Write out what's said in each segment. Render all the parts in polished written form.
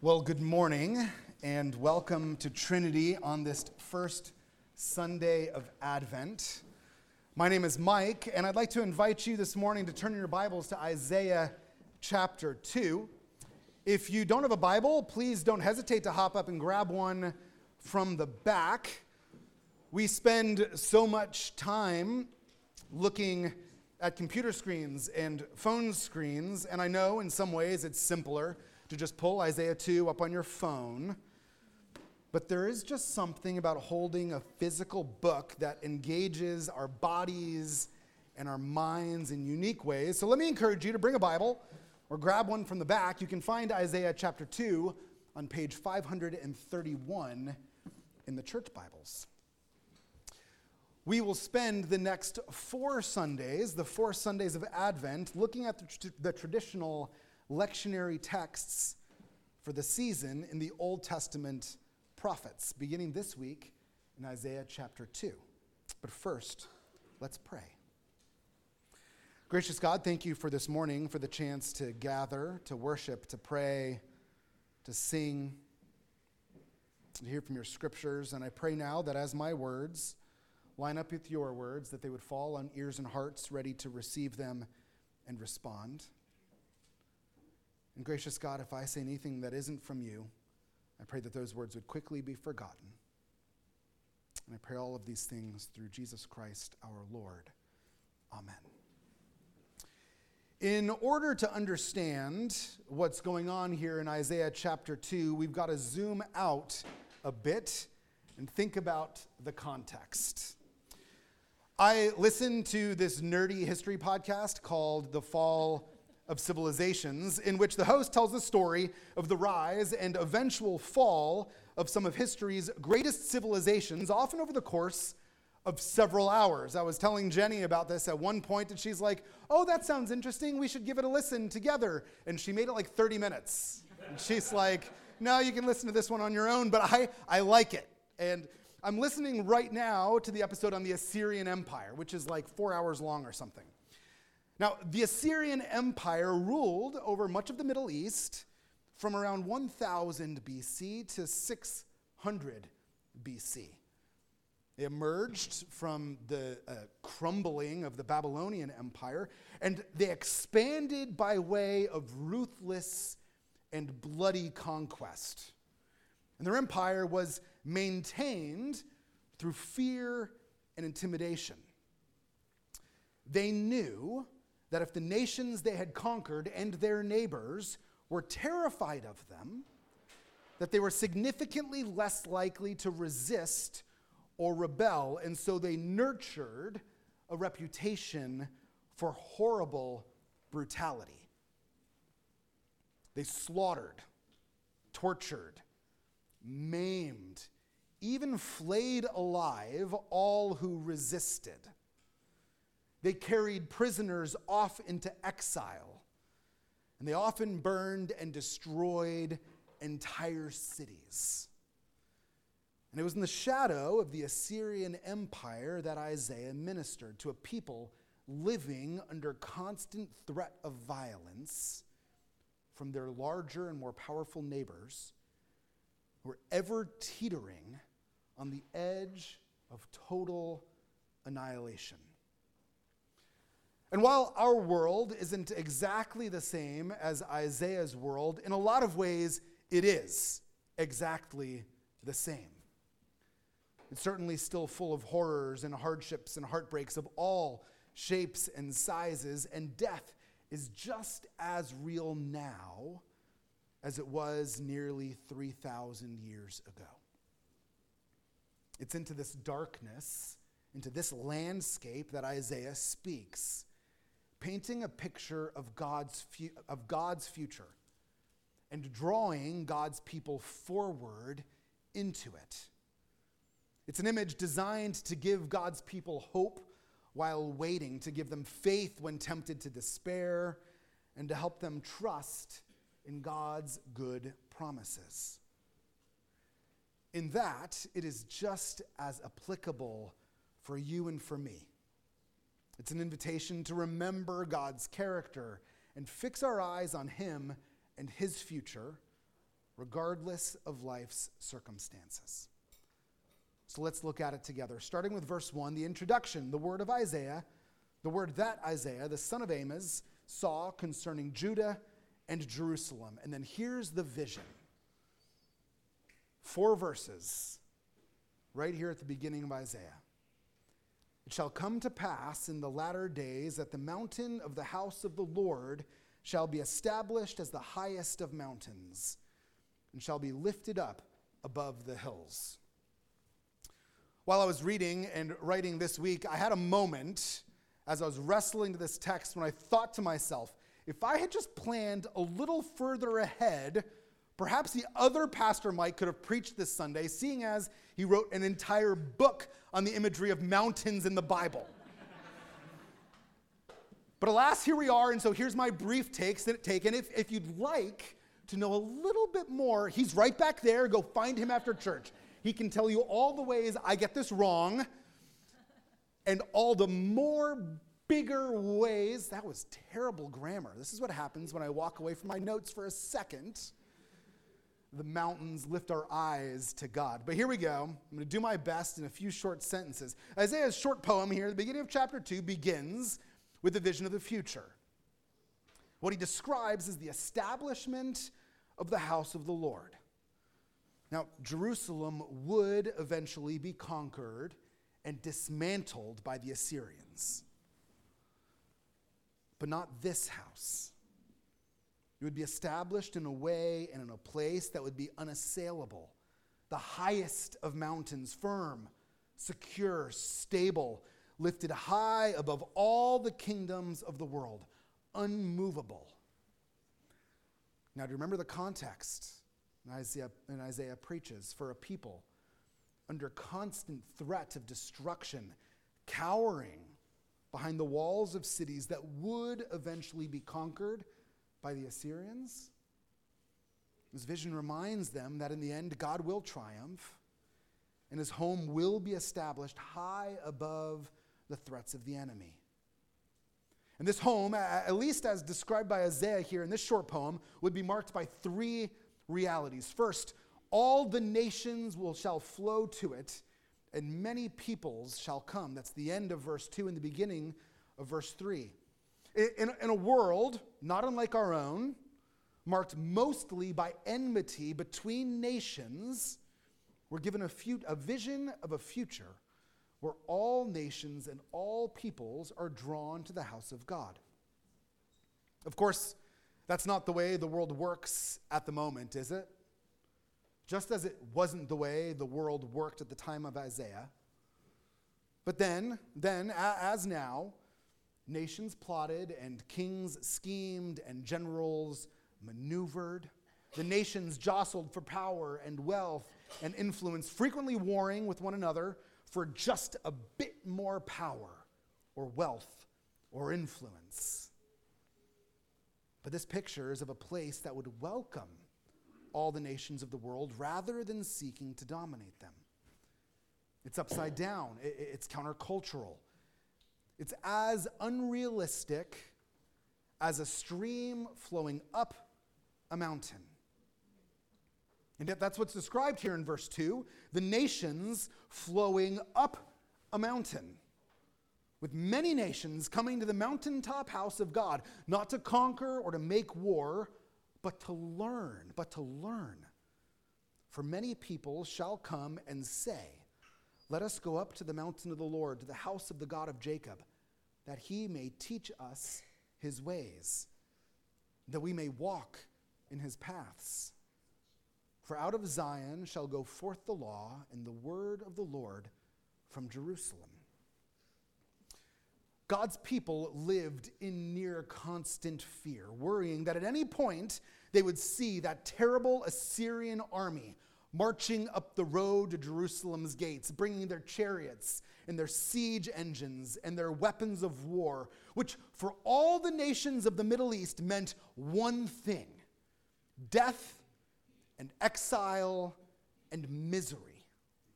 Well, good morning and welcome to Trinity on this first Sunday of Advent. My name is Mike, and I'd like to invite you this morning to turn in your Bibles to Isaiah chapter 2. If you don't have a Bible, please don't hesitate to hop up and grab one from the back. We spend so much time looking at computer screens and phone screens, and I know in some ways it's simpler to just pull Isaiah 2 up on your phone. But there is just something about holding a physical book that engages our bodies and our minds in unique ways. So let me encourage you to bring a Bible or grab one from the back. You can find Isaiah chapter 2 on page 531 in the church Bibles. We will spend the next 4 Sundays, the 4 Sundays of Advent, looking at the traditional lectionary texts for the season in the Old Testament prophets, beginning this week in Isaiah chapter 2. But first, let's pray. Gracious God, thank you for this morning, for the chance to gather, to worship, to pray, to sing, to hear from your scriptures. And I pray now that as my words line up with your words, that they would fall on ears and hearts ready to receive them and respond. And gracious God, if I say anything that isn't from you, I pray that those words would quickly be forgotten. And I pray all of these things through Jesus Christ our Lord. Amen. In order to understand what's going on here in Isaiah chapter 2, we've got to zoom out a bit and think about the context. I listened to this nerdy history podcast called The Fall of Civilizations, in which the host tells the story of the rise and eventual fall of some of history's greatest civilizations, often over the course of several hours. I was telling Jenny about this at one point, and she's like, "Oh, that sounds interesting. We should give it a listen together." And she made it like 30 minutes. And she's like, "No, you can listen to this one on your own," but I like it. And I'm listening right now to the episode on the Assyrian Empire, which is like 4 hours long or something. Now, the Assyrian Empire ruled over much of the Middle East from around 1000 BC to 600 BC. They emerged from the crumbling of the Babylonian Empire, and they expanded by way of ruthless and bloody conquest. And their empire was maintained through fear and intimidation. They knew that if the nations they had conquered and their neighbors were terrified of them, that they were significantly less likely to resist or rebel, and so they nurtured a reputation for horrible brutality. They slaughtered, tortured, maimed, even flayed alive all who resisted. They carried prisoners off into exile, and they often burned and destroyed entire cities. And it was in the shadow of the Assyrian Empire that Isaiah ministered to a people living under constant threat of violence from their larger and more powerful neighbors who were ever teetering on the edge of total annihilation. And while our world isn't exactly the same as Isaiah's world, in a lot of ways it is exactly the same. It's certainly still full of horrors and hardships and heartbreaks of all shapes and sizes, and death is just as real now as it was nearly 3,000 years ago. It's into this darkness, into this landscape that Isaiah speaks, painting a picture of God's future and drawing God's people forward into it. It's an image designed to give God's people hope while waiting, to give them faith when tempted to despair, and to help them trust in God's good promises. In that, it is just as applicable for you and for me. It's an invitation to remember God's character and fix our eyes on him and his future, regardless of life's circumstances. So let's look at it together. Starting with verse 1, the introduction, the word that Isaiah, the son of Amos, saw concerning Judah and Jerusalem. And then here's the vision. 4 verses, right here at the beginning of Isaiah. It shall come to pass in the latter days that the mountain of the house of the Lord shall be established as the highest of mountains, and shall be lifted up above the hills. While I was reading and writing this week, I had a moment as I was wrestling to this text when I thought to myself, if I had just planned a little further ahead, perhaps the other Pastor Mike could have preached this Sunday, seeing as he wrote an entire book on the imagery of mountains in the Bible. But alas, here we are, and so here's my brief take. And if you'd like to know a little bit more, he's right back there. Go find him after church. He can tell you all the ways I get this wrong, and all the more bigger ways. That was terrible grammar. This is what happens when I walk away from my notes for a second. The mountains lift our eyes to God. But here we go. I'm going to do my best in a few short sentences. Isaiah's short poem here, the beginning of chapter 2, begins with a vision of the future. What he describes is the establishment of the house of the Lord. Now, Jerusalem would eventually be conquered and dismantled by the Assyrians. But not this house. It would be established in a way and in a place that would be unassailable. The highest of mountains, firm, secure, stable, lifted high above all the kingdoms of the world, unmovable. Now, do you remember the context? Isaiah preaches for a people under constant threat of destruction, cowering behind the walls of cities that would eventually be conquered by the Assyrians. This vision reminds them that in the end, God will triumph, and his home will be established high above the threats of the enemy. And this home, at least as described by Isaiah here in this short poem, would be marked by 3 realities. First, all the nations shall flow to it, and many peoples shall come. That's the end of verse 2 and the beginning of verse 3. In a world not unlike our own, marked mostly by enmity between nations, we're given a vision of a future where all nations and all peoples are drawn to the house of God. Of course, that's not the way the world works at the moment, is it? Just as it wasn't the way the world worked at the time of Isaiah. But then, as now, nations plotted and kings schemed and generals maneuvered. The nations jostled for power and wealth and influence, frequently warring with one another for just a bit more power or wealth or influence. But this picture is of a place that would welcome all the nations of the world rather than seeking to dominate them. It's upside down. It's countercultural. It's as unrealistic as a stream flowing up a mountain. And yet that's what's described here in verse 2, the nations flowing up a mountain, with many nations coming to the mountaintop house of God, not to conquer or to make war, but to learn. For many people shall come and say, let us go up to the mountain of the Lord, to the house of the God of Jacob, that he may teach us his ways, that we may walk in his paths. For out of Zion shall go forth the law and the word of the Lord from Jerusalem. God's people lived in near constant fear, worrying that at any point they would see that terrible Assyrian army marching up the road to Jerusalem's gates, bringing their chariots and their siege engines and their weapons of war, which for all the nations of the Middle East meant one thing: death and exile and misery.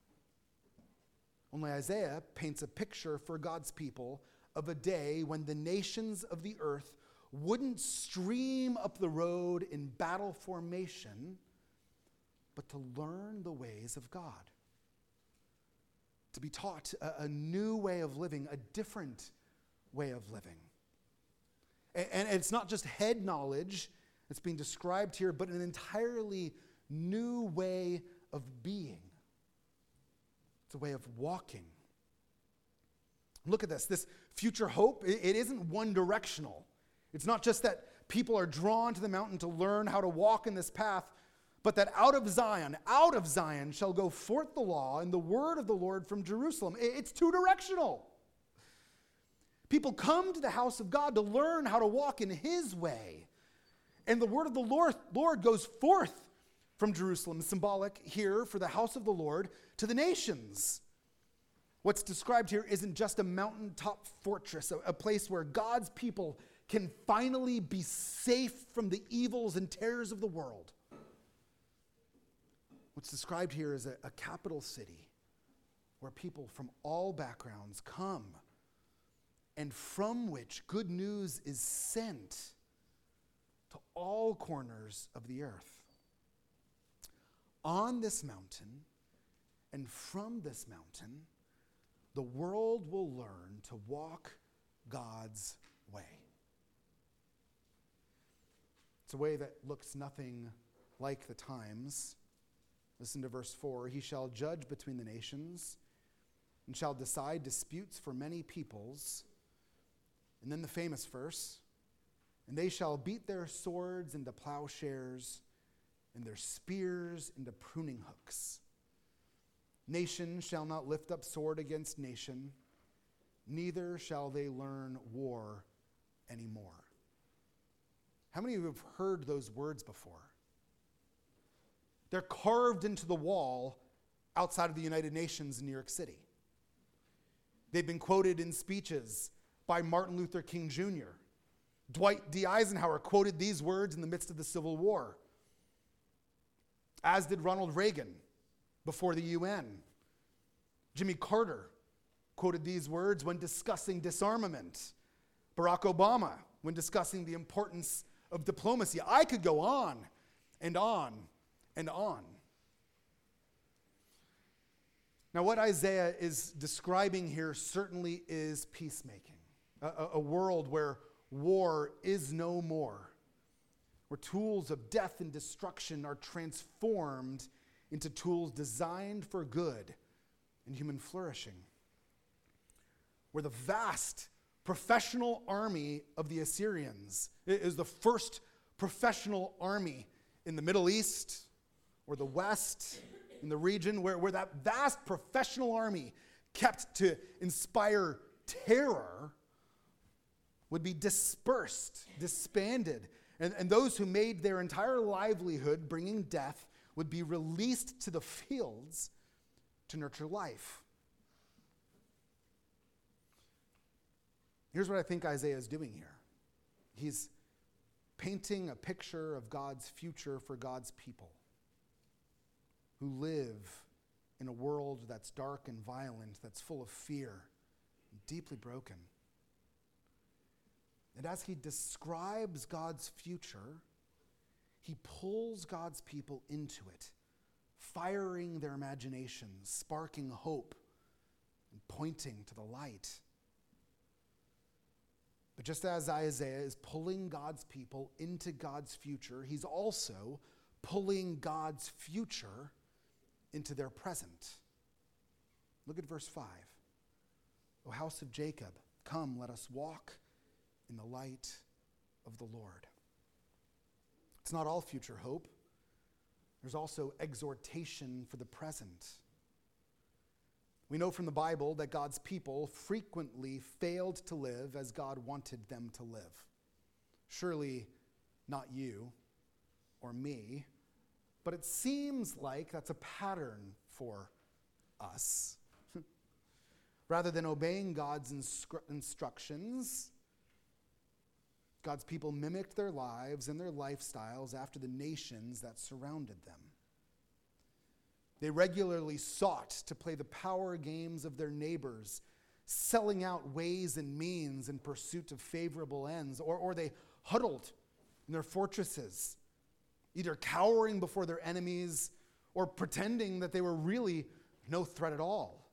Only Isaiah paints a picture for God's people of a day when the nations of the earth wouldn't stream up the road in battle formation, but to learn the ways of God. To be taught a new way of living, a different way of living. And it's not just head knowledge that's being described here, but an entirely new way of being. It's a way of walking. Look at this future hope, it isn't one directional. It's not just that people are drawn to the mountain to learn how to walk in this path, but that out of Zion shall go forth the law and the word of the Lord from Jerusalem. It's two directional. People come to the house of God to learn how to walk in his way. And the word of the Lord goes forth from Jerusalem, symbolic here for the house of the Lord, to the nations. What's described here isn't just a mountaintop fortress, a place where God's people can finally be safe from the evils and terrors of the world. What's described here is a capital city where people from all backgrounds come and from which good news is sent to all corners of the earth. On this mountain and from this mountain, the world will learn to walk God's way. It's a way that looks nothing like the times. Listen to verse 4. He shall judge between the nations and shall decide disputes for many peoples. And then the famous verse, and they shall beat their swords into plowshares and their spears into pruning hooks. Nation shall not lift up sword against nation, neither shall they learn war anymore. How many of you have heard those words before? They're carved into the wall outside of the United Nations in New York City. They've been quoted in speeches by Martin Luther King Jr. Dwight D. Eisenhower quoted these words in the midst of the Civil War, as did Ronald Reagan before the UN. Jimmy Carter quoted these words when discussing disarmament. Barack Obama when discussing the importance of diplomacy. I could go on and on and on. Now, what Isaiah is describing here certainly is peacemaking, a world where war is no more, where tools of death and destruction are transformed into tools designed for good and human flourishing, where the vast professional army of the Assyrians is the first professional army in the Middle East or the West, in the region where that vast professional army kept to inspire terror would be dispersed, disbanded. And those who made their entire livelihood bringing death would be released to the fields to nurture life. Here's what I think Isaiah is doing here. He's painting a picture of God's future for God's people who live in a world that's dark and violent, that's full of fear, and deeply broken. And as he describes God's future, he pulls God's people into it, firing their imaginations, sparking hope, and pointing to the light. But just as Isaiah is pulling God's people into God's future, he's also pulling God's future into their present. Look at verse 5. O house of Jacob, come, let us walk in the light of the Lord. It's not all future hope. There's also exhortation for the present. We know from the Bible that God's people frequently failed to live as God wanted them to live. Surely not you or me, but it seems like that's a pattern for us. Rather than obeying God's instructions, God's people mimicked their lives and their lifestyles after the nations that surrounded them. They regularly sought to play the power games of their neighbors, selling out ways and means in pursuit of favorable ends, or they huddled in their fortresses, either cowering before their enemies or pretending that they were really no threat at all.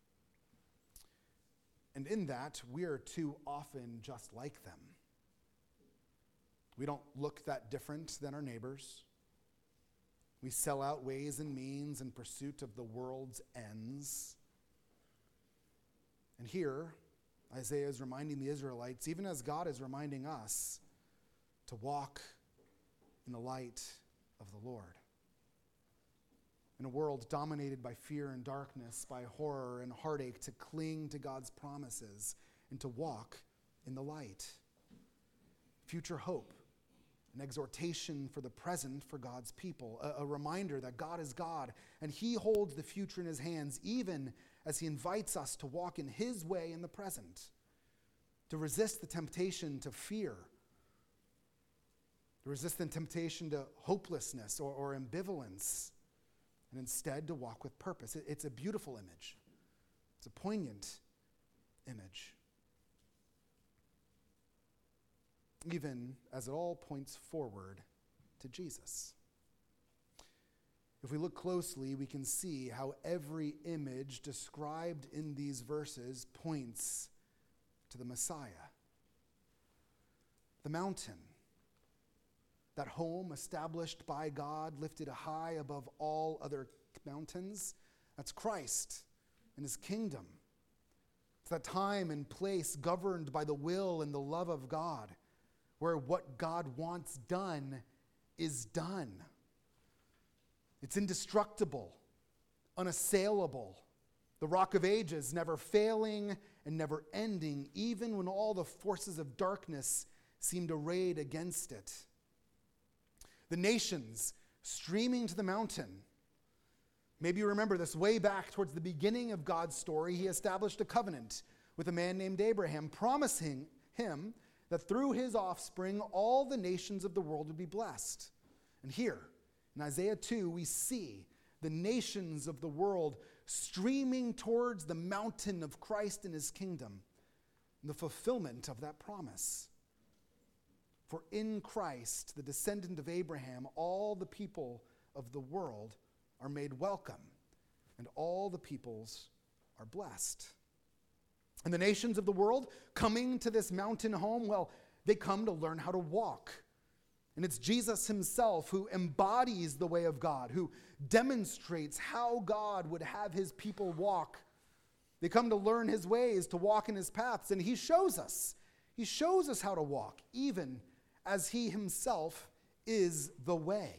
And in that, we are too often just like them. We don't look that different than our neighbors. We sell out ways and means in pursuit of the world's ends. And here, Isaiah is reminding the Israelites, even as God is reminding us, to walk in the light of the Lord. In a world dominated by fear and darkness, by horror and heartache, to cling to God's promises and to walk in the light. Future hope, an exhortation for the present for God's people, a reminder that God is God and he holds the future in his hands, even as he invites us to walk in his way in the present, to resist the temptation to fear, to resist the temptation to hopelessness or ambivalence, and instead to walk with purpose. It's a beautiful image. It's a poignant image. Even as it all points forward to Jesus. If we look closely, we can see how every image described in these verses points to the Messiah. The mountain, that home established by God, lifted high above all other mountains, that's Christ and his kingdom. It's that time and place governed by the will and the love of God, where what God wants done is done. It's indestructible, unassailable, the rock of ages, never failing and never ending, even when all the forces of darkness seem to raid against it. The nations streaming to the mountain. Maybe you remember this way back towards the beginning of God's story. He established a covenant with a man named Abraham, promising him that through his offspring, all the nations of the world would be blessed. And here, in Isaiah 2, we see the nations of the world streaming towards the mountain of Christ and his kingdom, and the fulfillment of that promise. For in Christ, the descendant of Abraham, all the people of the world are made welcome, and all the peoples are blessed. And the nations of the world coming to this mountain home, well, they come to learn how to walk. And it's Jesus himself who embodies the way of God, who demonstrates how God would have his people walk. They come to learn his ways, to walk in his paths, and he shows us. He shows us how to walk, even as he himself is the way.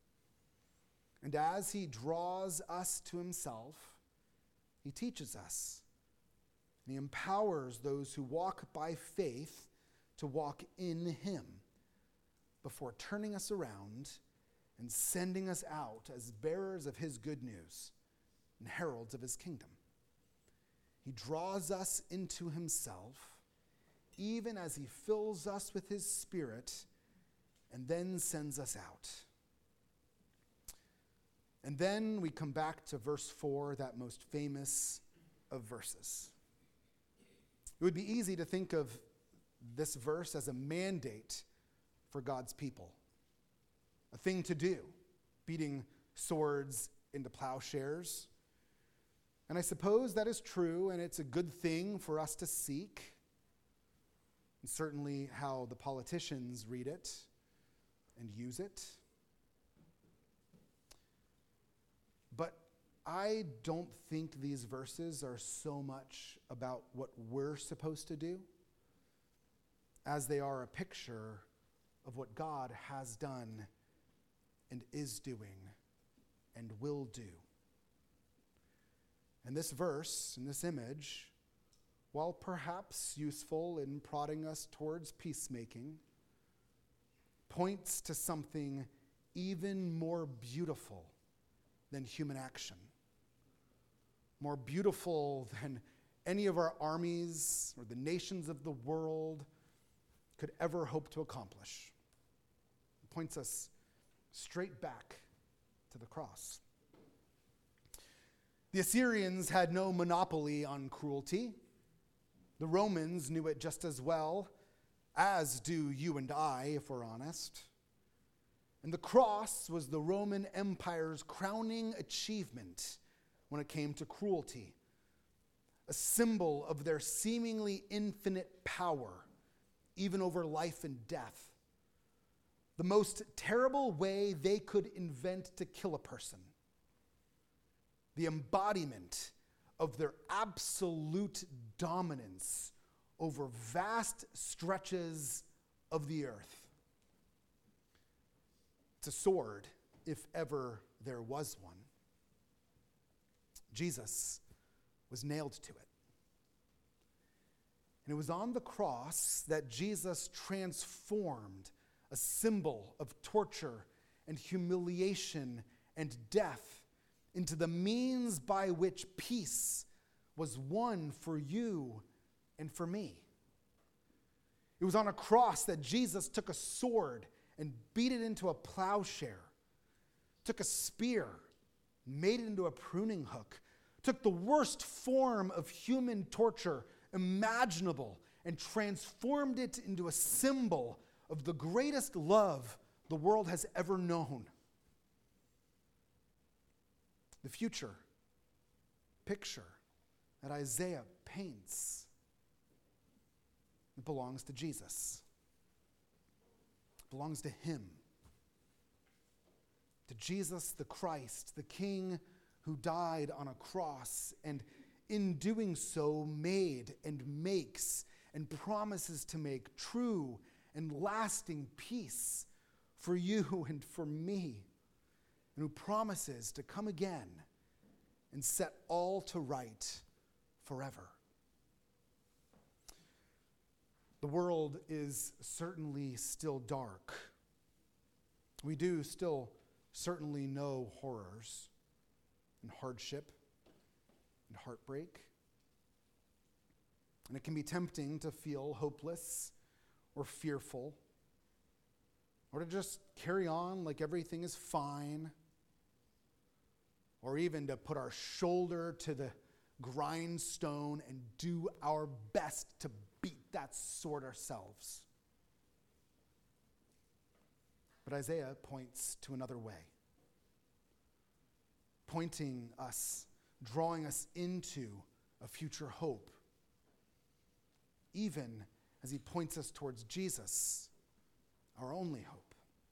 And as he draws us to himself, he teaches us. And he empowers those who walk by faith to walk in him before turning us around and sending us out as bearers of his good news and heralds of his kingdom. He draws us into himself, even as he fills us with his Spirit and then sends us out. And then we come back to verse 4, that most famous of verses. It would be easy to think of this verse as a mandate for God's people, a thing to do, beating swords into plowshares. And I suppose that is true, and it's a good thing for us to seek. And certainly how the politicians read it and use it. But I don't think these verses are so much about what we're supposed to do as they are a picture of what God has done and is doing and will do. And this verse and this image, while perhaps useful in prodding us towards peacemaking, points to something even more beautiful than human action. More beautiful than any of our armies or the nations of the world could ever hope to accomplish. It points us straight back to the cross. The Assyrians had no monopoly on cruelty. The Romans knew it just as well, as do you and I, if we're honest. And the cross was the Roman Empire's crowning achievement when it came to cruelty, a symbol of their seemingly infinite power, even over life and death. The most terrible way they could invent to kill a person. The embodiment of their absolute dominance over vast stretches of the earth. It's a sword, if ever there was one. Jesus was nailed to it. And it was on the cross that Jesus transformed a symbol of torture and humiliation and death into the means by which peace was won for you and for me. It was on a cross that Jesus took a sword and beat it into a plowshare, took a spear, made it into a pruning hook, took the worst form of human torture imaginable and transformed it into a symbol of the greatest love the world has ever known. The future picture that Isaiah paints, it belongs to Jesus. It belongs to him. To Jesus the Christ, the King who died on a cross and in doing so made and makes and promises to make true and lasting peace for you and for me, and who promises to come again and set all to right forever. The world is certainly still dark. We do still certainly know horrors and hardship and heartbreak. And it can be tempting to feel hopeless or fearful, or to just carry on like everything is fine, or even to put our shoulder to the grindstone and do our best to beat that sword ourselves. But Isaiah points to another way, pointing us, drawing us into a future hope, even as he points us towards Jesus, our only hope.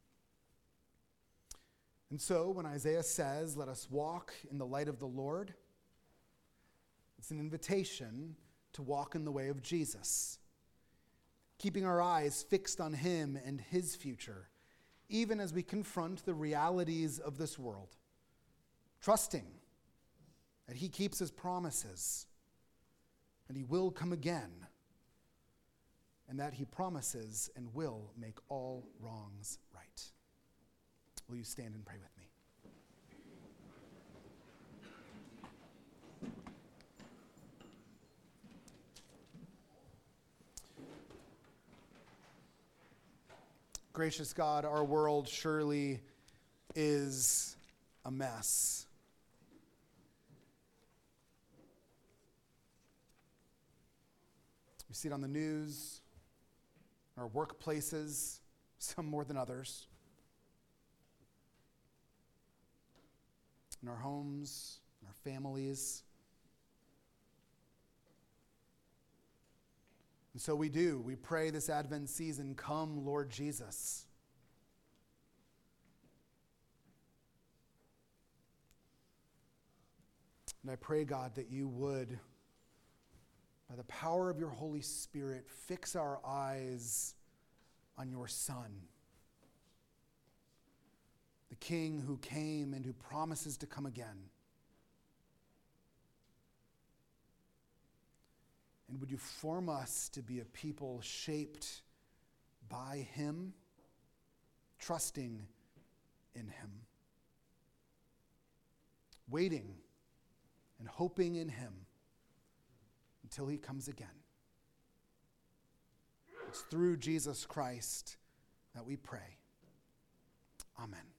And so when Isaiah says, "Let us walk in the light of the Lord," it's an invitation to walk in the way of Jesus, keeping our eyes fixed on him and his future, even as we confront the realities of this world, trusting that he keeps his promises and he will come again, and that he promises and will make all wrongs right. Will you stand and pray with me? Gracious God, our world surely is a mess. We see it on the news, our workplaces, some more than others, in our homes, in our families. And so we pray this Advent season, come, Lord Jesus. And I pray, God, that you would, by the power of your Holy Spirit, fix our eyes on your Son, the King who came and who promises to come again. And would you form us to be a people shaped by him, trusting in him, waiting and hoping in him until he comes again. It's through Jesus Christ that we pray. Amen.